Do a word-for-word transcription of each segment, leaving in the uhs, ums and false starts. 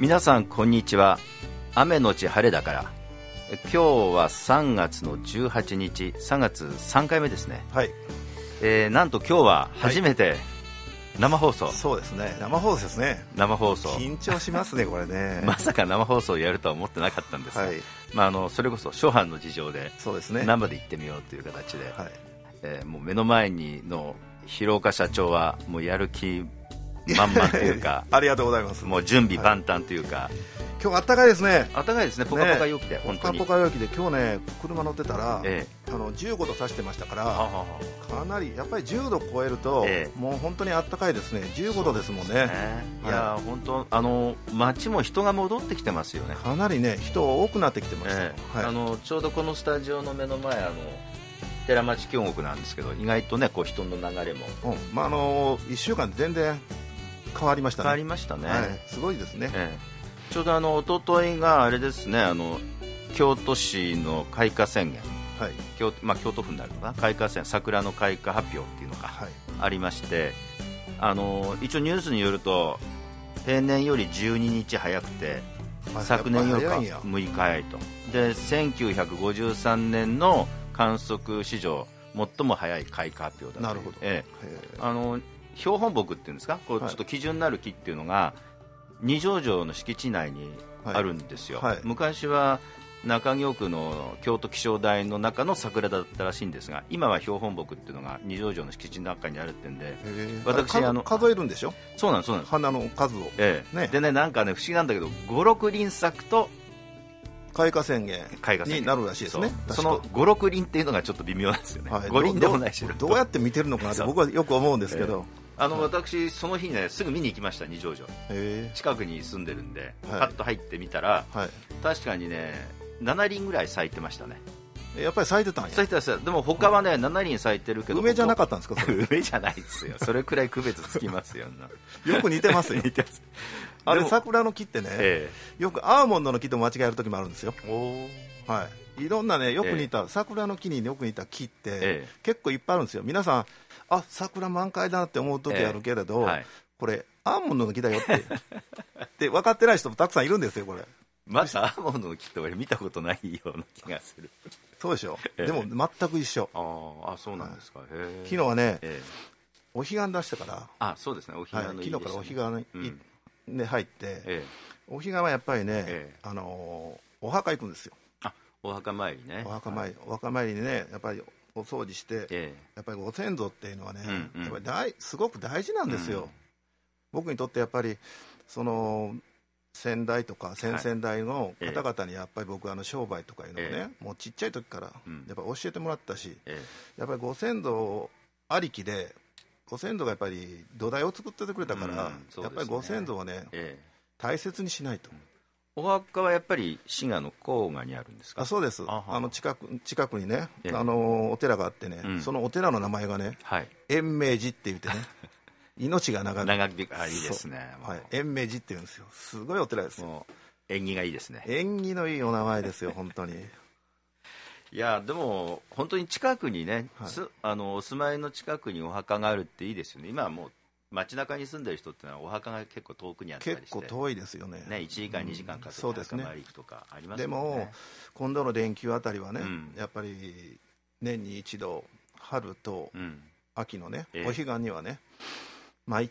皆さんこんにちは。雨のち晴れだから。今日はさんがつのじゅうはちにち、さんがつさんかいめですね。 はい。 えー、なんと今日は初めて生放送、 はい、そうですね、生放送ですね。 生放送緊張しますねこれねまさか生放送をやるとは思ってなかったんですが、 はい、 まあ、あのそれこそ初版の事情でそうですね、 生で行ってみようという形で、 はい、 えー、もう目の前にの広岡社長はもうやる気満々というかありがとうございます。 もう準備万端というか、 はい、今日あったかいですね。 あったかいですね、ポカポカ陽気で、ね、本当にポカポカ陽気で、今日ね車乗ってたら、ええ、あのじゅうごど指してましたから、 はははかなりやっぱりじゅうど超えると、ええ、もう本当にあったかいですね。じゅうごどですもんね。 いや、はい、本当あの街も人が戻ってきてますよね。 かなりね人多くなってきてました、ええはい、あのちょうどこのスタジオの目の前、あの寺町京極なんですけど、意外とねこう人の流れも、 うんまあ、あのいっしゅうかんで全然変わりましたね。 変わりましたね、 はい、すごいですね、 ええ、ちょうどあの一昨日があれですね、あの京都市の開花宣言、はい、京, まあ、京都府になるのかな、開花宣桜の開花発表っていうのがありまして、はい、あの一応ニュースによると平年よりじゅうににち早くて、昨年よりむいか早いと。でせんきゅうひゃくごじゅうさんねんの観測史上最も早い開花発表だと。 なるほど、 ええ、あの標本木っていうんですか、こうちょっと基準になる木っていうのが二条城の敷地内にあるんですよ、はいはい、昔は中京区の京都気象台の中の桜だったらしいんですが、今は標本木っていうのが二条城の敷地の中にあるってんで、私あの数えるんでしょ。 そうなんです、そうなんです、 花の数を、 ええね、でね、なんかね不思議なんだけどご、ろく輪咲くと開花宣言になるらしいですね。 そのご、ろく輪っていうのがちょっと微妙なんですよね、はい、ご輪でもないし、 どうやって見てるのかなって僕はよく思うんですけど、 えー、あの私その日ねすぐ見に行きました。二条城近くに住んでるんで、はい、パッと入ってみたら、はい、確かにねなな輪ぐらい咲いてましたね。 やっぱり咲いてたんや。 咲いてた。でも他はねなな輪咲いてるけど梅じゃなかったんですか。それ梅じゃないですよ。それくらい区別つきますよよく似てますよ似てます。 あれ桜の木ってね、ええ、よくアーモンドの木と間違える時もあるんですよ。 お、 はい、いろんなねよく似た、ええ、桜の木によく似た木って、ええ、結構いっぱいあるんですよ。皆さんあ桜満開だって思う時あるけれど、ええ、はい、これアーモンドの木だよってで分かってない人もたくさんいるんですよ。これまたアーモンドの木って俺見たことないような気がする。 そうでしょ、ええ、でも全く一緒。 ああ、そうなんですか。はい、 昨日はね、ええ、お彼岸出してから、 あ、そうですね、お彼岸のいいですね、 はい、昨日からお彼岸に、うんね、入って、ええ、お彼岸はやっぱりね、ええ、あのー、お墓行くんですよ。 あ、お墓参りね。 お墓参り、はい、お墓参りにねやっぱりお掃除して、ええ、やっぱりご先祖っていうのはね、うんうん、やっぱり大すごく大事なんですよ、うん、僕にとってやっぱりその先代とか先々代の方々にやっぱり僕はあの商売とかいうのをね、ええ、もうちっちゃい時からやっぱ教えてもらったし、ええ、やっぱりご先祖ありきでご先祖がやっぱり土台を作っててくれたから、うん、ね、やっぱりご先祖をね、ええ、大切にしないと。 お墓はやっぱり滋賀の甲賀にあるんですか。 あ、そうです。あの近く近くにね、ええ、あのお寺があってね、うん、そのお寺の名前がね、はい、延命寺って言ってね命が長く長くあ、いいですね、 はい、延命寺って言うんですよ。すごいお寺ですよ。もう縁起がいいですね。 縁起のいいお名前ですよ本当にいやでも本当に近くにね、はい、すあのお住まいの近くにお墓があるっていいですよね。今はもう街中に住んでる人ってのはお墓が結構遠くにあったりして、 結構遠いですよね。 ね、いちじかん、うん、にじかんかけて墓参り行くとかありますよね。 でも今度の連休あたりはね、うん、やっぱり年に一度春と秋のね、うん、お彼岸にはね参って、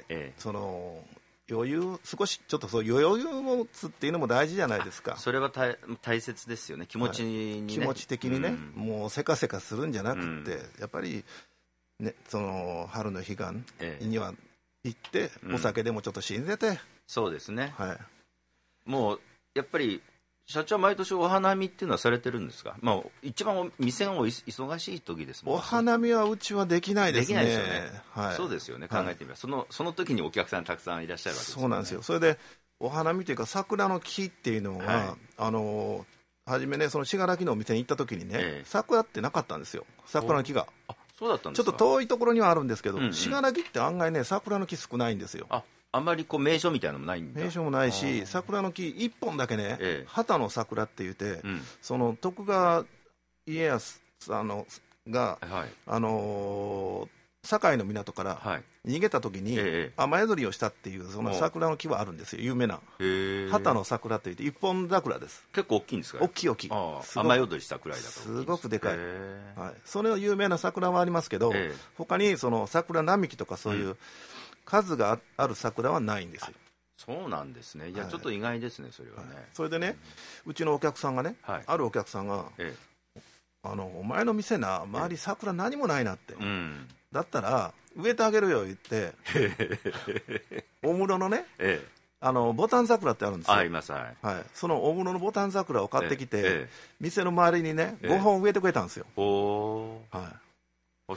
ええ、その余裕少しちょっとそう余裕を持つっていうのも大事じゃないですか。 それは大大切ですよね。気持ちに、ね、 はい、気持ち的にね、うん、もうせかせかするんじゃなくって、うん、やっぱりね、その春の彼岸には行って、ええ、お酒でもちょっと信じて、うん、 そうですね、 はい、 もうやっぱり社長は毎年お花見っていうのはされてるんですか。まあ、一番店が忙しい時ですもん。 お花見はうちはできないですね。 できないですよね、はい、そうですよね。考えてみれば、はい、その、その時にお客さんたくさんいらっしゃるわけですよね。 そうなんですよ。それでお花見というか桜の木っていうのは、はい、あの初めねその信楽のお店に行った時にね、ええ、桜ってなかったんですよ。桜の木が。 あ、そうだったんですか。 ちょっと遠いところにはあるんですけど、信楽、うんうん、って案外ね桜の木少ないんですよ。 あ、あんまりこう名所みたいなのもないんだ。 名所もないし、桜の木いっぽんだけね、ええ、旗の桜って言って、うん、その徳川家康あのが、はい、あのー、 堺の港から逃げた時に雨宿りをしたっていうその桜の木はあるんですよ、有名な畑の桜といって一本桜です。 結構大きいんですか？ 大きい大きい、 雨宿りしたくらいだからすごくでかい、はい、それの有名な桜はありますけど、他にその桜並木とかそういう数がある桜はないんですよ。 そうなんですね。いや、ちょっと意外ですね、それはね。 それでね、うちのお客さんがね、あるお客さんが、あのお前の店な周り桜何もないなって、だったら植えてあげるよ言って大室のね、あのボタン桜ってあるんですよ。 あります、はい、 はい、その大室のボタン桜を買ってきて、ええ、店の周りにねごほん植えてくれたんですよ。 お、はい、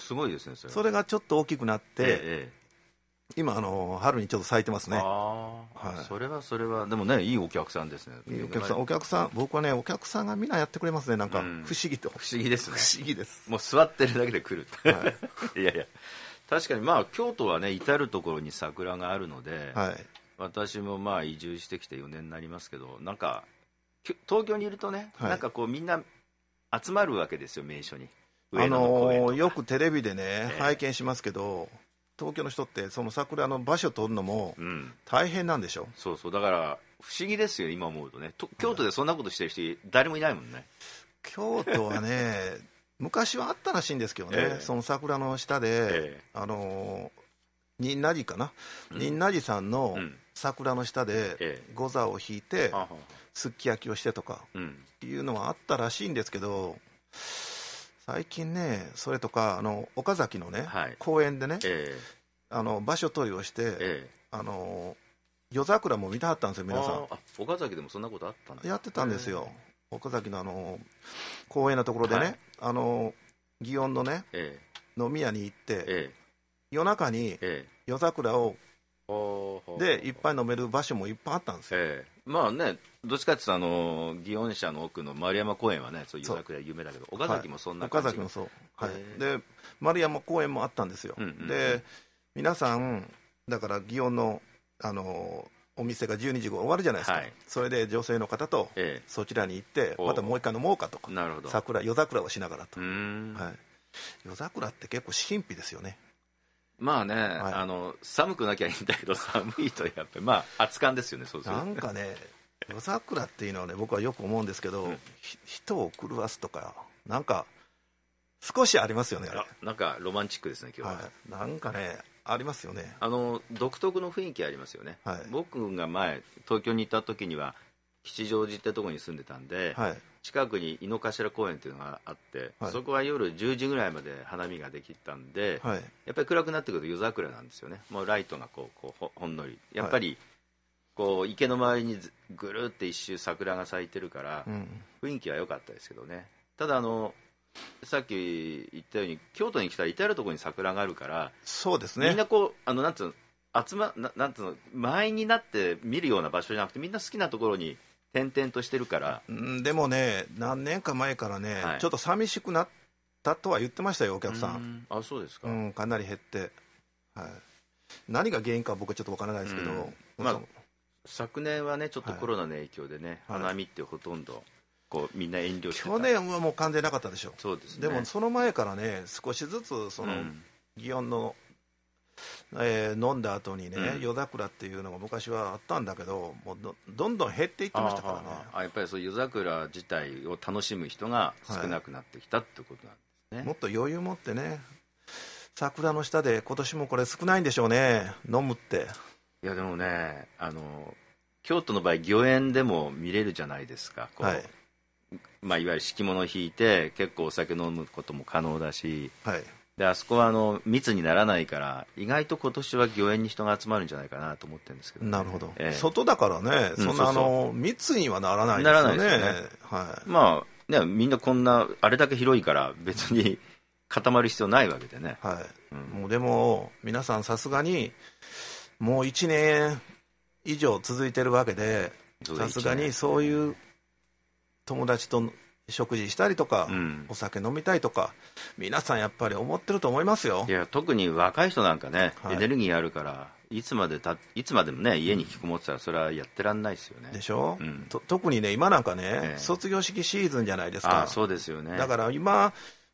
すごいですね。それ、 それがちょっと大きくなって、ええ、今あの春にちょっと咲いてますね。 あ、はい、それはそれはでもね、いいお客さんですね。 いいお客さん、お客さん、僕はねお客さんがみんなやってくれますね。なんか不思議と、うん、 不思議ですね。 不思議です。 もう座ってるだけで来る、はい、いやいや、確かにまあ京都はね至る所に桜があるので、はい、私もまあ移住してきてよねんになりますけど、なんか東京にいるとね、はい、なんかこうみんな集まるわけですよ、名所に。 あのー、よくテレビでね、えー、拝見しますけど、東京の人ってその桜の場所を取るのも大変なんでしょ、うん、 そうそう、だから不思議ですよ、今思うとね。と京都でそんなことしてる人誰もいないもんね。 京都はね昔はあったらしいんですけどね、えー、その桜の下で、えー、あの仁和寺かな、仁和寺さんの桜の下で御座を引いてすっき焼きをしてとかいうのはあったらしいんですけど、最近ねそれとかあの岡崎のね、はい、公園でね、えー、あの場所取りをして、えー、あの夜桜も見たはったんですよ皆さん。 ああ、岡崎でもそんなことあったんですか？ やってたんですよ、えー、岡崎のあの公園のところでね、はい、あの祇園のね、えー、飲み屋に行って、えー夜中に夜桜をでいっぱい飲める場所もいっぱいあったんですよ、 えー、まあね、どっちかっていうとあの祇園社の奥の丸山公園はねそういう夜桜有名だけど、岡崎もそんな感じ、 はい、岡崎もそう、はい、で丸山公園もあったんですよ、うんうんうん、で皆さんだから祇園のあのお店がじゅうにじご終わるじゃないですか、はい、それで女性の方とそちらに行ってまたもう一回飲もうかとか、なるほど、桜夜桜をしながらと、うーん、はい、夜桜って結構神秘ですよね。 まあね、はい、あの寒くなきゃいいんだけど寒いとやっぱりまあ熱燗ですよね。そうするとなんかね夜桜っていうのはね僕はよく思うんですけど、うん、人を狂わすとかなんか少しありますよね。あれなんかロマンチックですね今日は、 はい、なんかねありますよね。 あの独特の雰囲気ありますよね、はい、僕が前東京にいた時には吉祥寺ってとこに住んでたんで、はい、近くに井の頭公園っていうのがあって、はい、そこは夜じゅうじぐらいまで花見ができたんで、はい、やっぱり暗くなってくると夜桜なんですよね。もうライトがこうこう ほ, ほんのりやっぱりこう池の周りにぐるって一周桜が咲いてるから、うん、雰囲気は良かったですけどね。ただあのさっき言ったように京都に来たら至る所に桜があるから、 そうですね、 みんなこうあのなんつうの集まななんつうの満員になって見るような場所じゃなくてみんな好きなところに点々としてるから。 でもね何年か前からね、はい、ちょっと寂しくなったとは言ってましたよお客さん。うん、 あ、そうですか、 うん、かなり減って、はい、何が原因か僕はちょっとわからないですけど、うん、まあ、 昨年はねちょっとコロナの影響でね、はい、花見ってほとんどこうみんな遠慮してた。 去年はもう完全なかったでしょ。 そうですね。 でもその前からね少しずつその、うん、祇園のえー、飲んだ後にね、うん、夜桜っていうのが昔はあったんだけどもう ど, どんどん減っていってましたからね。 ああ、やっぱりそう夜桜自体を楽しむ人が少なくなってきたってことなんですね、はい、 もっと余裕持ってね桜の下で今年もこれ少ないんでしょうね飲むって。 いやでもねあの京都の場合御苑でも見れるじゃないですか。こう、はい、まあ、いわゆる敷物を引いて結構お酒飲むことも可能だし、はい、であそこはあの密にならないから意外と今年は御苑に人が集まるんじゃないかなと思ってるんですけど、ね、 なるほど、えー、外だからねそんなあの、うん、密にはならないですよね。ならないですよね、はい、まあねみんなこんなあれだけ広いから別に固まる必要ないわけでね、はい、 うん、もうでも皆さんさすがにもういちねん以上続いてるわけでさすがにそういう友達と食事したりとか、うん、お酒飲みたいとか皆さんやっぱり思ってると思いますよ。 いや特に若い人なんかね、はい、エネルギーあるからいつまでたいつまでもね家に引きこもってたらそれはやってらんないですよね。 でしょ、うん、と特にね今なんかね、ええ、卒業式シーズンじゃないですか。 あ、そうですよね。 だから今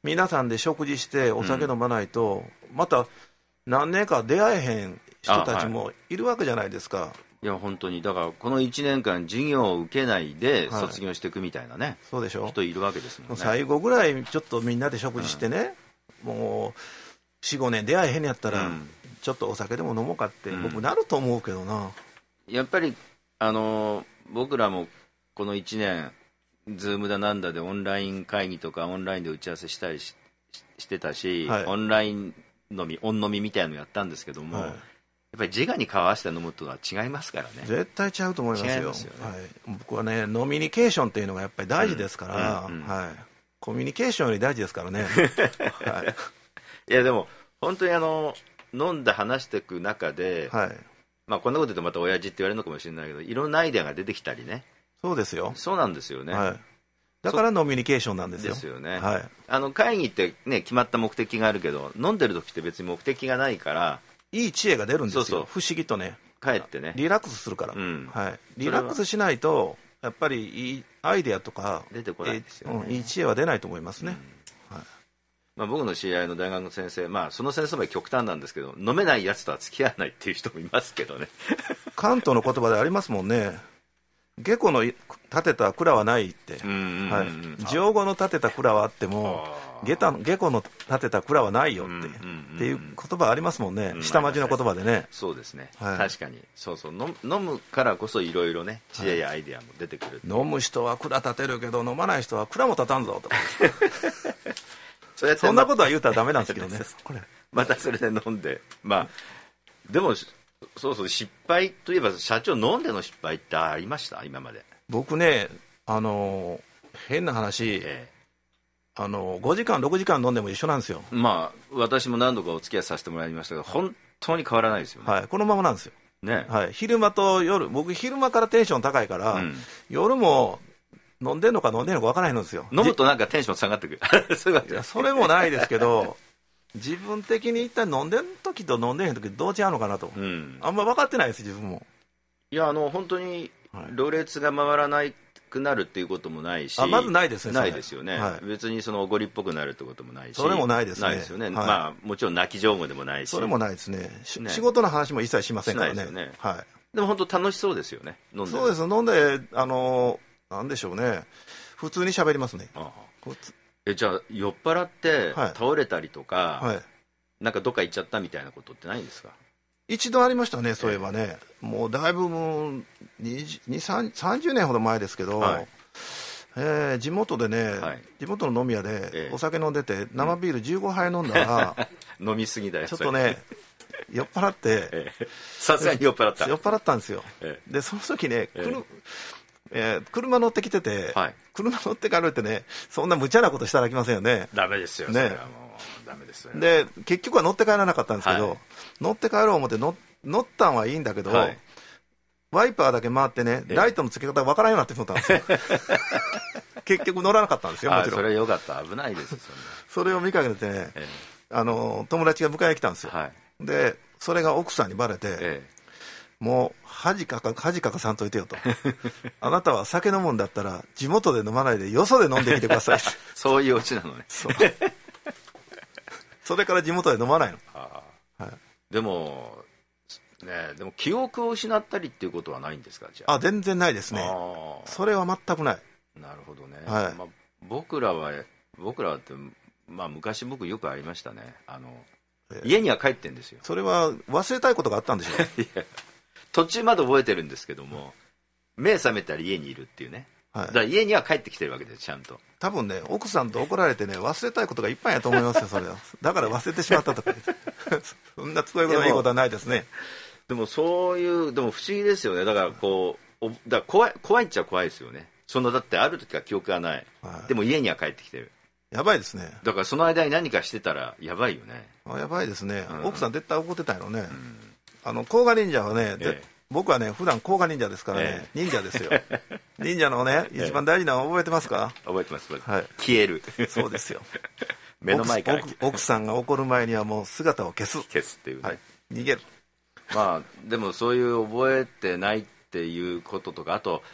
皆さんで食事してお酒飲まないと、うん、また何年か出会えへん人たちもいるわけじゃないですか。はい、 いや本当にだからこのいちねんかん授業を受けないで卒業していくみたいなね、はい、 そうでしょ、 人いるわけですもんね。 最後ぐらいちょっとみんなで食事してね、うん、もう よん,ご 年出会えへんやったら、うん、ちょっとお酒でも飲もうかって僕なると思うけどな、 うん、やっぱりあの僕らもこのいちねんズームだなんだでオンライン会議とかオンラインで打ち合わせしたり し, してたし、はい、オンライン飲みオン飲みみたいなのやったんですけども、はい、やっぱり直に顔合わせて飲むとは違いますからね。 絶対違うと思いますよ。 違いますよね、 はい、僕はね飲みニケーションっていうのがやっぱり大事ですから、うんうんうん、はい、コミュニケーションより大事ですからね、はい、 いやでも本当にあの飲んで話していく中で、はい、まあ、こんなこと言うとまた親父って言われるのかもしれないけどいろんなアイデアが出てきたりね。 そうですよ。 そうなんですよね、 はい、だからノミニケーションなんですよ。 ですよね、 はい、 あの会議って、ね、決まった目的があるけど飲んでる時って別に目的がないからいい知恵が出るんですよ。 そうそう不思議とね帰ってねリラックスするから、 うんはい、リラックスしないとやっぱりいいアイデアとか出てこないですよね、 うん、いい知恵は出ないと思いますね、 うん、はい、まあ、僕の知り合いの大学の先生、まあ、その先生は極端なんですけど飲めないやつとは付き合わないっていう人もいますけどね関東の言葉でありますもんね。下戸の立てた蔵はないって、上戸の立てた蔵はあっても下戸の立てた蔵はないよって、っていう言葉ありますもんね、下町の言葉でね。 そうですね、はい、確かにそうそう、飲むからこそいろいろね知恵やアイデアも出てくる、 はい、飲む人は蔵立てるけど飲まない人は蔵も立たんぞとそ, そんなことは言うたらダメなんですけどねこれまたそれで飲んで、まあでもそうそう、失敗といえば社長飲んでの失敗ってありました今まで。 僕ね、あの変な話、ええ、あのごじかんろくじかん飲んでも一緒なんですよ。 まあ私も何度かお付き合いさせてもらいましたが本当に変わらないですよね、 はい、このままなんですよ、 ね、 はい、昼間と夜、僕昼間からテンション高いから、うん、夜も飲んでんのか飲んでんのか分からないんですよ。 飲むとなんかテンション下がってくるそういうわけ。 いやそれもないですけど自分的に一体飲んでる時と飲んでへん時どう違うのかなと、うん、あんま分かってないです自分も。 いやあの本当にろれつが回らなくなるっていうこともないし、 あまずないですね。 ないですよね、はい、別にそのおごりっぽくなるってこともないし。 それもないですね。 ないですよね、はい、まあもちろん泣き上手でもないし。 それもないですね。ね、仕事の話も一切しませんからね。 しないですよね、 はい、 でも本当楽しそうですよね飲んで。 そうです。飲んであのなんでしょうね、普通に喋りますね。ああ、 えじゃあ酔っ払って倒れたりとか、はいはい、なんかどっか行っちゃったみたいなことってないんですか？ 一度ありましたね、そういえばね、えー、もうだいぶもうにじゅう、さんじゅうねんほど前ですけど、はい、えー、地元でね、はい、地元の飲み屋でお酒飲んでて、生ビールじゅうごはい飲んだら、 うん、飲みすぎだよちょっとね酔っ払ってさすがに酔っ払った酔っ払ったんですよ、えー、でその時ね、えーえー、車乗ってきてて、はい、車乗ってからってねそんな無茶なことしたらきませんよね。 ダメですよね。それはもうダメですよね。 で結局は乗って帰らなかったんですけど、はい、乗って帰ろう思って乗乗ったんはいいんだけど、はい、ワイパーだけ回ってねライトのつけ方が分からんようになってしまったんですよ結局乗らなかったんですよ。もちろんそれはよかった。危ないですよ。 それを見かけてね、ええ、あの友達が迎えに来たんですよ、はい、でそれが奥さんにバレて、ええ、もう恥かか恥かかさんといてよとあなたは酒飲むんだったら地元で飲まないでよそで飲んできてくださいそういうオチなのね。 そうそれから地元で飲まないの。あ、 はい、でもね、でも記憶を失ったりっていうことはないんですか？じゃあ。 あ、全然ないですね。それは全くない。 なるほどね、 はい、 まあ、僕らは僕らはって、まあ、昔僕よくありましたね。あの、えー、家には帰ってんですよ。 それは忘れたいことがあったんでしょういや途中まで覚えてるんですけども目覚めたら家にいるっていうね、はい、だから家には帰ってきてるわけです。ちゃんと多分ね奥さんと怒られてね忘れたいことがいっぱいやと思いますよそれはだから忘れてしまったとかそんな都合のいいことはないですね。 でもそういうでも不思議ですよね。だからこうだから怖い怖いっちゃ怖いですよね。そのだってある時は記憶がない、はい、でも家には帰ってきてる。 やばいですね。 だからその間に何かしてたらやばいよね。 あ、やばいですね、うん、奥さん絶対怒ってたよね、うん、あの甲賀忍者はね、ええ、僕はね普段甲賀忍者ですからね、ええ、忍者ですよ忍者のね一番大事なの覚えてますか？ 覚えてます、はい、消えるそうですよ目の前から奥, 奥, 奥さんが怒る前にはもう姿を消す消すっていうね、はい、 逃げる。まあでもそういう覚えてないっていうこととかあと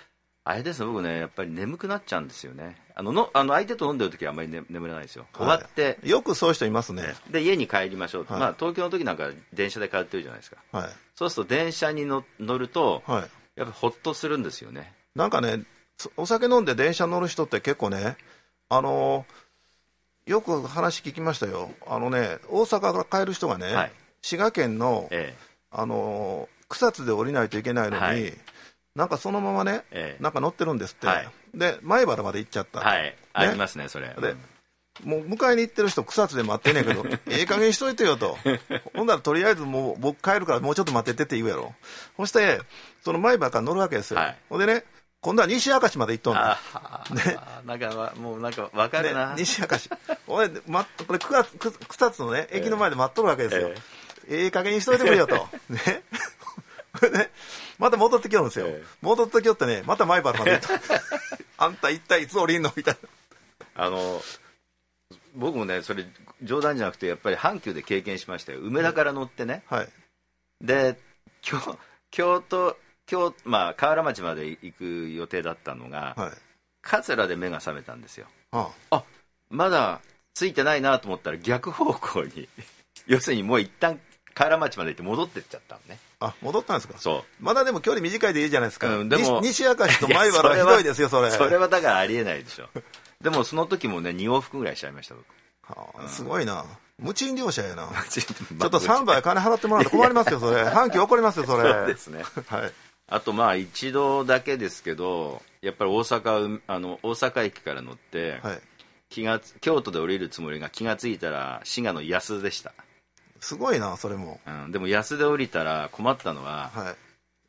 あれですね、僕ね、やっぱり眠くなっちゃうんですよね。あののあの相手と飲んでる時はあんまり、ね、眠れないですよ。終わって、 はい、よくそういう人いますね。 で家に帰りましょうと、はい、まあ、東京の時なんか電車で通ってるじゃないですか、はい、そうすると電車に乗ると、はい、やっぱほっとするんですよね。 なんかね、お酒飲んで電車乗る人って結構ね、あのー、よく話聞きましたよ。あのね、大阪から帰る人がね、はい、滋賀県の、ええ、あのー、草津で降りないといけないのに、はい、なんかそのままね、ええ、なんか乗ってるんですって、はい、で米原まで行っちゃった、 はいね、ありますねそれで、 うん、もう迎えに行ってる人草津で待ってんねんけどええ加減にしといてよとほんならとりあえずもう僕帰るからもうちょっと待ってってって言うやろ。そしてその米原から乗るわけですよ、はい、ほんでね、今度は西明石まで行っとんの、 ね、なんかもうなんか分かるな、 ね、西明石俺、ま、これ草津のね駅の前で待っとるわけですよ、えー、ええ加減にしといてくれよとねね、また戻ってきよるんですよ、えー、戻ってきよってね、また米原まで行ったあんた一体いつ降りんのみたいな。あの僕もねそれ冗談じゃなくてやっぱり阪急で経験しましたよ。梅田から乗ってね、はい、で京京都京、まあ、河原町まで行く予定だったのが、はい、桂で目が覚めたんですよ。ああ、あまだついてないなと思ったら逆方向に要するにもう一旦河原町まで行って戻ってっちゃったのね。 あ、戻ったんですか。 そう、 まだでも距離短いでいいじゃないですか、うん、でも西明石と米原はひどいですよそれ。 それはだからありえないでしょでもその時もねに往復ぐらいしちゃいました僕。 はあ、うん、すごいな、無賃業者やなちょっとさんばい金払ってもらうと困りますよそれ阪急怒りますよそれ。 そうですね、はい、あとまあ一度だけですけどやっぱり大阪、あの大阪駅から乗って、はい、気が京都で降りるつもりが気がついたら滋賀の安津でした。 すごいなそれも、 うん、でも安で降りたら困ったのは、はい、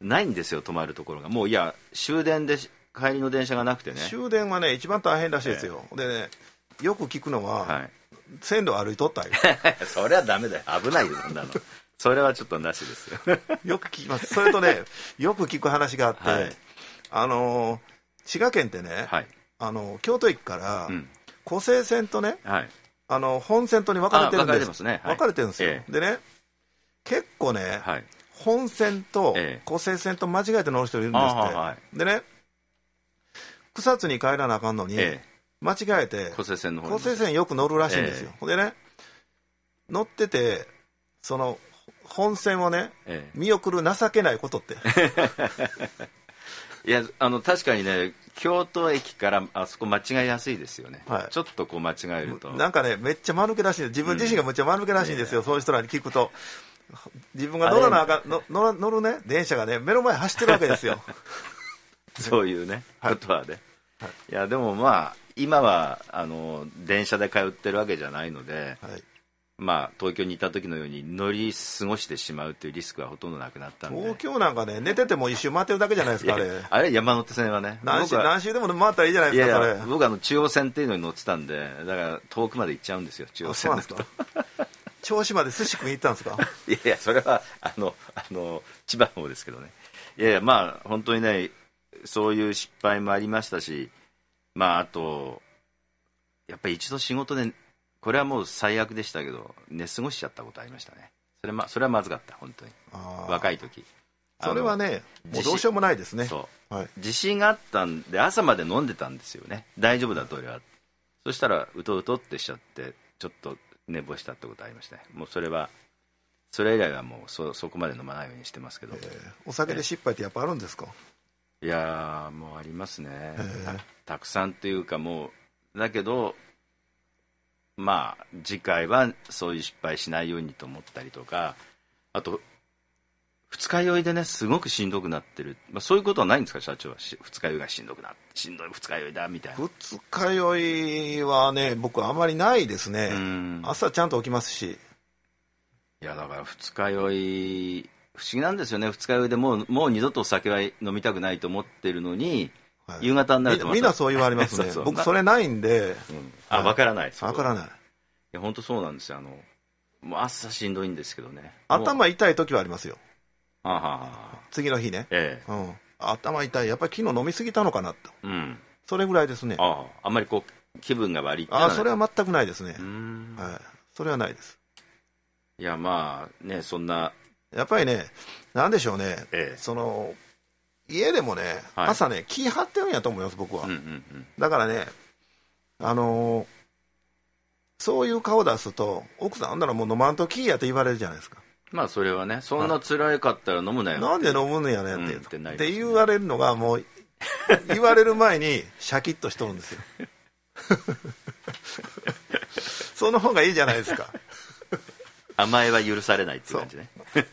ないんですよ止まるところが。もういや終電で帰りの電車がなくてね。 終電はね一番大変らしいですよ、えー、でねよく聞くのは、はい、線路歩いとったよそれはダメだよ、危ないよそんなのそれはちょっとなしですよよく聞きます。それとねよく聞く話があって、はい、あのー、滋賀県ってね、はい、あのー、京都駅から、うん、湖西線とね、はい、あの本線とに分かれてるんです。分かれてますね、はい、分かれてるんですよ、ええ、でね結構ね、はい、本線と湖西線と間違えて乗る人いるんですって、はい、でね草津に帰らなあかんのに、ええ、間違えて湖西線の方に湖西線よく乗るらしいんですよ、ええ、でね乗っててその本線をね、ええ、見送る情けないことっていやあの確かにね京都駅からあそこ間違いやすいですよね、はい、ちょっとこう間違えるとなんかねめっちゃ間抜けらしい、自分自身がめっちゃ間抜けらしいんですよ、うん、そういう人らに聞くと自分が乗らなあかんの乗乗るね電車がね目の前走ってるわけですよそういうねことはね、はい、いやでもまあ今はあの電車で通ってるわけじゃないので、はい、まあ東京にいた時のように乗り過ごしてしまうというリスクはほとんどなくなったんで。 東京なんかね寝てても一周回ってるだけじゃないですか。あれあれ山手線はね何周何周でも回ったらいいじゃないですか。 いやいや僕はあの中央線っていうのに乗ってたんでだから遠くまで行っちゃうんですよ中央線だと。 銚子まで寿司食いに行ったんですか。 いやいやそれはあのあの千葉の方ですけどね。いやいやまあ本当にねそういう失敗もありましたし、まああとやっぱり一度仕事でこれはもう最悪でしたけど寝過ごしちゃったことありましたね。それ、ま、それはまずかった本当に若い時。 それはねもうどうしようもないですね。 そう、はい、自信があったんで朝まで飲んでたんですよね。大丈夫だと俺は。そしたらうとうとってしちゃってちょっと寝坊したってことありましたね。もうそれはそれ以来はもう そ, そこまで飲まないようにしてますけど、えー、 お酒で失敗ってやっぱあるんですか。 いやもうありますね、えー、た, たくさんっていうかもうだけどまあ次回はそういう失敗しないようにと思ったりとか、あと二日酔いでねすごくしんどくなってる、まあ、そういうことはないんですか社長は。二日酔いがしんどくなってしんどい二日酔いだみたいな。 二日酔いはね僕あまりないですね。朝ちゃんと起きますし。 いやだから二日酔い不思議なんですよね。二日酔いでもうもう二度とお酒は飲みたくないと思ってるのに、はい、夕方になるとまたみんなそう言われますね。そうそう僕それないんで、うん、 あ分からない分からない。いや本当そうなんですよ。あのもう朝しんどいんですけどね。 頭痛い時はありますよ。 はあはあ、 次の日ね、ええうん、頭痛いやっぱり昨日飲みすぎたのかなと、うん、それぐらいですね。 ああ、あんまりこう気分が悪いってああそれは全くないですね。はい、それはないです。 いやまあねそんなやっぱりねなんでしょうね、ええ、その家でもね、はい、朝ね気張ってるんやと思います僕は、うんうんうん、だからねあのー、そういう顔出すと奥さんあんならもう飲まんときやって言われるじゃないですか。 まあそれはねそんな辛かったら飲むなよなんで飲むのやねんって、うん、って, ね、って言われるのがもう言われる前にシャキッとしとるんですよその方がいいじゃないですか甘えは許されないっていう感じね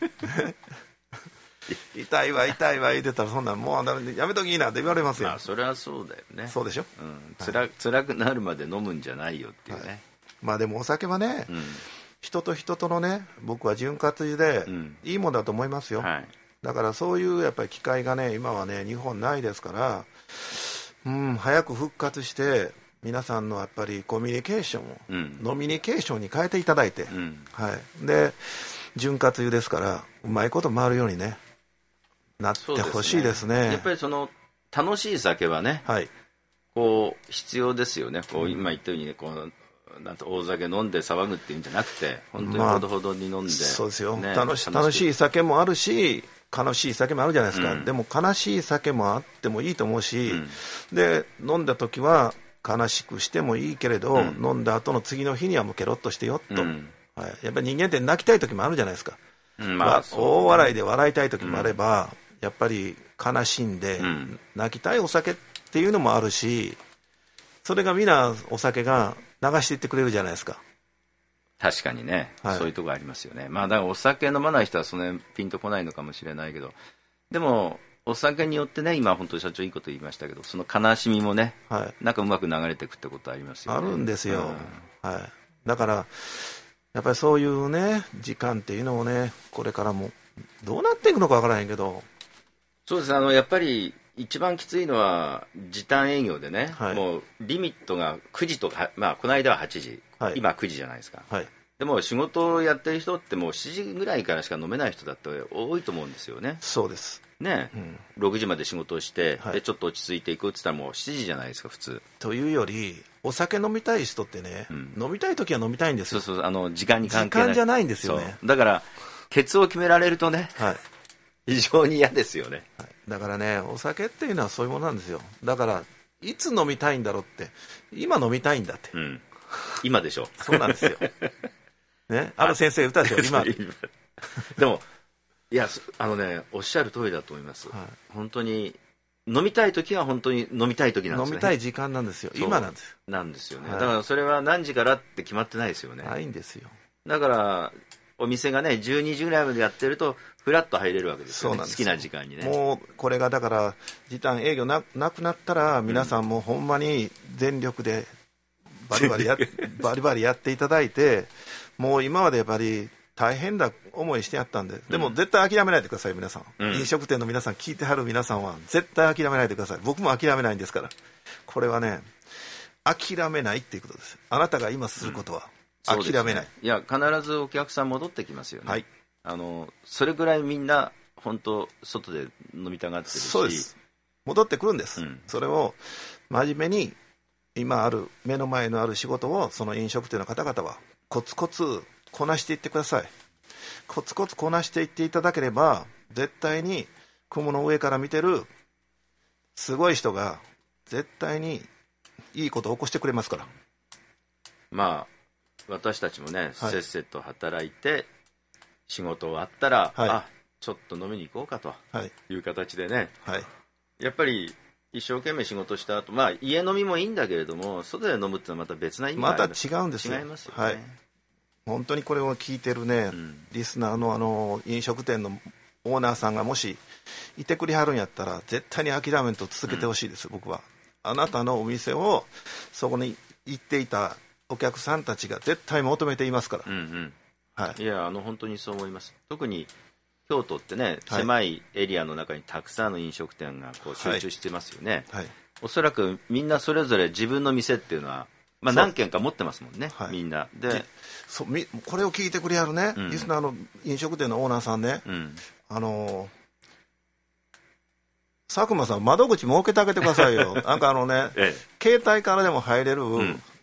痛いわ痛いわ言ってたらそんなんもうやめときいいなって言われますよ。 まあそれはそうだよね。 そうでしょ、 うん、つら、はい、辛くなるまで飲むんじゃないよっていうね、はい、 まあでもお酒はね、うん、人と人とのね僕は潤滑油でいいものだと思いますよ、うんはい、だからそういうやっぱり機会がね今はね日本ないですから、うん、早く復活して皆さんのやっぱりコミュニケーションを、うん、ノミニケーションに変えていただいて、うんはい、で潤滑油ですからうまいこと回るようにねなってほしいですね。 やっぱりその楽しい酒はね、はい、こう必要ですよね。こう今言ったように、ね、こうなんと大酒飲んで騒ぐっていうんじゃなくて本当にほどほどに飲んで、まあ、 そうですよ、ね、楽し、楽しい酒もあるし悲しい酒もあるじゃないですか、うん、でも悲しい酒もあってもいいと思うし、うん、で飲んだ時は悲しくしてもいいけれど、うん、飲んだ後の次の日にはもうケロッとしてよっと、うんはい、やっぱり人間って泣きたい時もあるじゃないですか、うんまあ、大笑いで笑いたい時もあれば、うんやっぱり悲しんで泣きたいお酒っていうのもあるしそれがみんなお酒が流していってくれるじゃないですか。 確かにね、はい、そういうとこありますよね。まあだからお酒飲まない人はその辺ピンとこないのかもしれないけどでもお酒によってね今本当に社長いいこと言いましたけどその悲しみもね、はい、なんかうまく流れていくってことありますよね。 あるんですよ、うんはい、だからやっぱりそういうね時間っていうのをねこれからもどうなっていくのかわからないけどそうですねあのやっぱり一番きついのは時短営業でね、はい、もうリミットがくじとか、まあ、この間ははちじ、はい、今くじじゃないですか、はい、でも仕事をやってる人ってもうしちじぐらいからしか飲めない人だって多いと思うんですよね。 そうですね、うん、ろくじまで仕事をして、はい、でちょっと落ち着いていくって言ったらもうしちじじゃないですか普通。 というよりお酒飲みたい人ってね、うん、飲みたい時は飲みたいんですよ。 そうそうあの時間に関係ない時間じゃないんですよね。 だからケツを決められるとね、はい非常に嫌ですよね、 はい、だからねお酒っていうのはそういうものなんですよ。だからいつ飲みたいんだろうって今飲みたいんだって、うん、 今でしょそうなんですよ、ね、ある先生言ったでしょ今でもいやあのねおっしゃる通りだと思います、はい、本当に飲みたい時は本当に飲みたい時なんですよね。 飲みたい時間なんですよ今なんですよなんですよね、はい、だからそれは何時からって決まってないですよね。 ないんですよ。 だからお店がねじゅうにじぐらいまでやってるとフラッと入れるわけですよね。好きな時間にね。 もうこれがだから時短営業 な, なくなったら皆さんもほんまに全力でバリバリ や, バリバリやっていただいてもう今までやっぱり大変な思いしてやったんででも絶対諦めないでください皆さん、うん、飲食店の皆さん聞いてはる皆さんは絶対諦めないでください。僕も諦めないんですからこれはね諦めないっていうことです。あなたが今することは、うん諦めない。 いや必ずお客さん戻ってきますよね、はい、あのそれぐらいみんな本当外で飲みたがってるしそうです戻ってくるんです、うん、それを真面目に今ある目の前のある仕事をその飲食店の方々はコツコツこなしていってください。コツコツこなしていっていただければ絶対に雲の上から見てるすごい人が絶対にいいことを起こしてくれますから。 まあ私たちもね、はい、せっせと働いて仕事終わったら、はい、あちょっと飲みに行こうかという形でね、はい、やっぱり一生懸命仕事した後、まあ家飲みもいいんだけれども外で飲むってのはまた別な意味がある。 また違うんですよ。 違いますよね、はい、 本当にこれを聞いてるね、うん、リスナーのあの飲食店のオーナーさんがもしいてくれはるんやったら絶対に諦めんと続けてほしいです、うん、僕はあなたのお店をそこに行っていたお客さんたちが絶対求めていますから、うんうんはい、いやあの本当にそう思います。特に京都ってね、はい、狭いエリアの中にたくさんの飲食店がこう集中してますよね、はいはい、おそらくみんなそれぞれ自分の店っていうのは、まあ、何軒か持ってますもんね、はい、みんなでそみこれを聞いてくれやるね、うん、リスナーの飲食店のオーナーさんね、うん、あの佐久間さん窓口設けてあげてくださいよなんかあのね、ええ、携帯からでも入れる、うん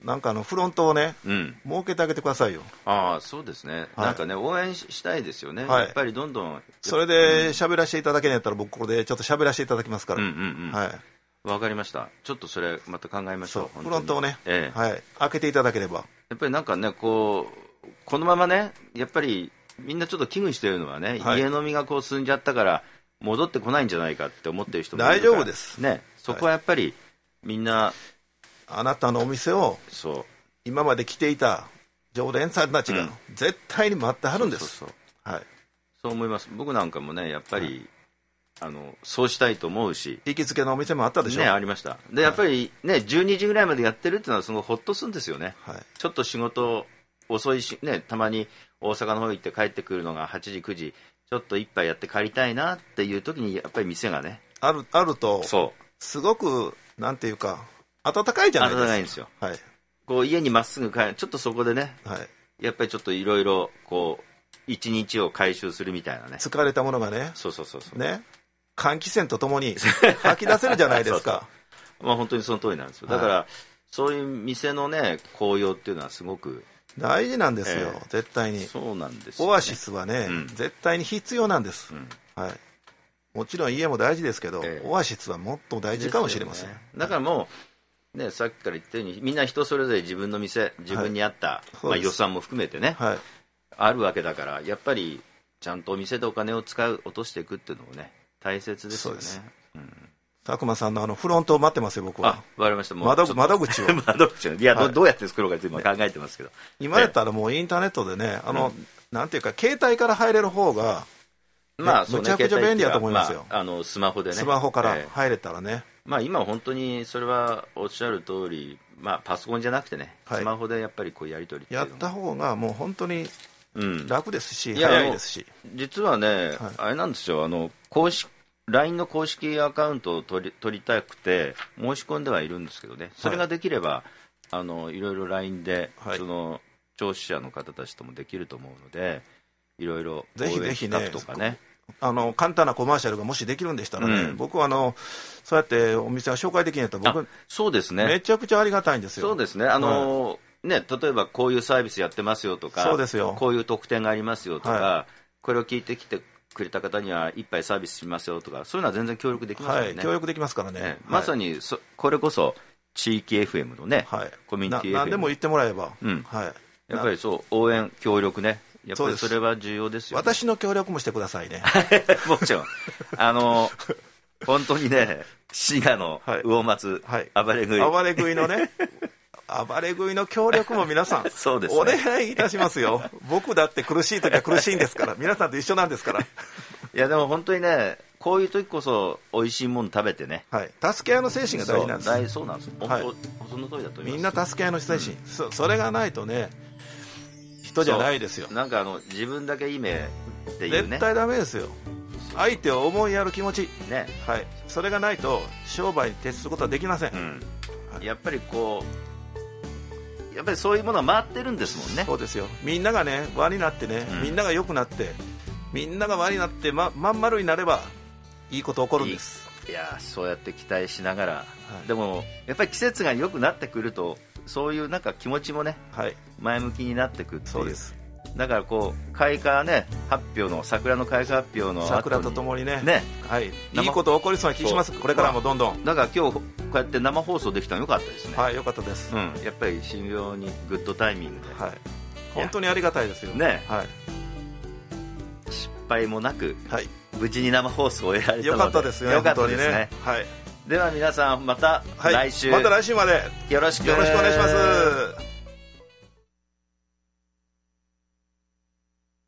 なんかあのフロントをね、うん、設けてあげてくださいよ。 ああ、そうですね、はい、なんかね応援したいですよね、はい、やっぱりどんどんそれで喋らせていただけないったら僕ここでちょっと喋らせていただきますから。うんうんうん、はい、分かりました。ちょっとそれまた考えましょう。 フロントをね、ええ、はい、開けていただければ。 やっぱりなんかねこうこのままねやっぱりみんなちょっと危惧してるのはね、はい、家飲みがこう進んじゃったから戻ってこないんじゃないかって思ってる人もいるから、 大丈夫です、 ね、そこはやっぱりみんな、 あなたのお店をそう今まで来ていた常連さんたちが絶対に待ってはるんです。 そうそうそう、はい、そう思います。僕なんかもねやっぱり、はい、あのそうしたいと思うし、 行きつけのお店もあったでしょ。 ね、ありました。でやっぱりねじゅうにじぐらいまでやってるっていうのはすごいホッとするんですよね、はい、ちょっと仕事遅いしね、たまに大阪の方行って帰ってくるのがはちじくじ、ちょっと一杯やって帰りたいなっていう時にやっぱり店がねある、あるとそうすごくなんていうか温かいじゃないですか。 温かいんですよ、 はい、 こう家にまっすぐ帰る、ちょっとそこでね、はい、やっぱりちょっといろいろこう一日を回収するみたいなね、 疲れたものがね、 そうそうそうそうね、換気扇とともに吐き出せるじゃないですか。そうそう、まあ、本当にその通りなんですよ。だから、はい、そういう店のね紅葉っていうのはすごく大事なんですよ、えー、絶対に。 そうなんですよ、 ね、オアシスはね、うん、絶対に必要なんです、うんはい、もちろん家も大事ですけど、えー、オアシスはもっと大事かもしれません、ね、 だからもう、ね、さっきから言ったようにみんな人それぞれ自分の店、自分に合った、はいまあ、予算も含めてね、はい、あるわけだから、やっぱりちゃんとお店でお金を使う、落としていくっていうのもね大切ですよね。そうです、うん佐久間さんのあのフロントを待ってますよ、僕は。 あ、わかりました。もう窓窓口を窓口をいや、はい、ど, どうやって作ろうかって今考えてますけど、 今やったらもうインターネットでね、あの、うん、なんていうか携帯から入れる方が、 まあ、 むちゃくちゃ便利だと思いますよ、 まあ、あのスマホでね、 スマホから入れたらね、えーまあ、今本当にそれはおっしゃる通り、まあ、パソコンじゃなくてね、はい、スマホでやっぱりこうやり取りっていうのやった方がもう本当に楽ですし、うん、早いですし、 実はね、はい、あれなんですよ、あの公式ライン の公式アカウントを取り、取りたくて申し込んではいるんですけどね、それができれば、はい、あのいろいろ ライン で、はい、その聴取者の方たちともできると思うので、いろいろぜひぜひね、とかね、あの簡単なコマーシャルがもしできるんでしたらね、うん、僕はあのそうやってお店が紹介できないと僕そうですね、 めちゃくちゃありがたいんですよ。 そうですね、あの、はいね、例えばこういうサービスやってますよとか、 そうですよ、 こういう特典がありますよとか、 はい、 これを聞いてきてくれた方には一杯サービスしますよとか、そういうのは全然協力できますからね、 はい、協力できますからね、ね、 まさにそこれこそ地域 エフエム のね、はい、コミュニティ エフエム何でも言ってもらえば、 うんはい、やっぱりそう応援協力ね、やっぱりそれは重要ですよ、ね、 私の協力もしてくださいねもちろんあの本当にね、滋賀の魚松、はい、暴れ食い暴れ食いのね暴れ食いの協力も皆さんそうです、ね、 お願いいたしますよ。僕だって苦しい時は苦しいんですから皆さんと一緒なんですからいやでも本当にね、こういう時こそ美味しいもの食べてね、 はい、助け合いの精神が大事なんです。 そう、そうなんです、本当、はい、その通りだと思います。 みんな助け合いの精神、うん、そ, それがないとね人じゃないですよ。 なんかあの自分だけいい目っていうね、 絶対ダメですよ。相手を思いやる気持ち、ね、はい、それがないと商売に徹することはできません、うんはい、やっぱりこうやっぱりそういうものは回ってるんですもんね。 そうですよ、みんながね輪になってね、うん、みんなが良くなってみんなが輪になって ま, まん丸になればいいこと起こるんです。 い, いやそうやって期待しながら、はい、でもやっぱり季節が良くなってくるとそういうなんか気持ちもね、はい、前向きになってくるっていう。 そうです。 だからこう開花ね発表の桜の開花発表の後に桜とともに ね, ね、 はい、いいこと起こりそうな気します。これからもどんどん、 だから今日こうやって生放送できたの良かったですね。 はい、良かったです、 うん、やっぱり非常にグッドタイミングで、 はい、本当にありがたいですよね、 はい、 失敗もなく、はい、無事に生放送を終えられたので良かったですよね。 良かったですね、 はい、 では皆さんまた来週、 はい、また来週までよろしくよろしくお願いします。